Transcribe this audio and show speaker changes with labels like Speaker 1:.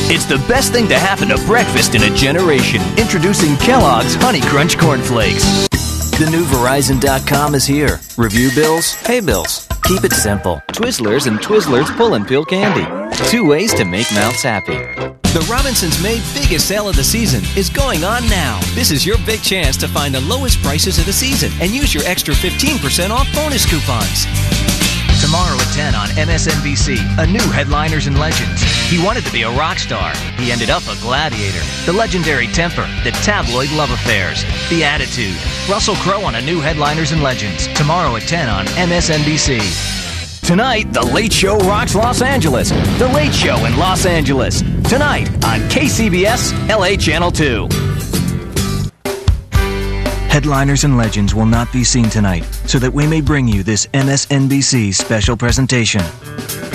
Speaker 1: It's the best thing to happen to breakfast in a generation. Introducing Kellogg's Honey Crunch Corn Flakes. The new Verizon.com is here. Review bills, pay bills. Keep it simple. Twizzlers and Twizzlers Pull and Peel Candy. 2 ways to make mouths happy. The Robinsons Made biggest sale of the season is going on now. This is your big chance to find the lowest prices of the season and use your extra 15% off bonus coupons. Tomorrow at 10 on MSNBC, a new Headliners and Legends. He wanted to be a rock star. He ended up a gladiator. The legendary temper, the tabloid love affairs, the attitude. Russell Crowe on a new Headliners and Legends. Tomorrow at 10 on MSNBC. Tonight, The Late Show rocks Los Angeles. The Late Show in Los Angeles. Tonight on KCBS, LA Channel 2. Headliners and Legends will not be seen tonight, so that we may bring you this MSNBC special presentation.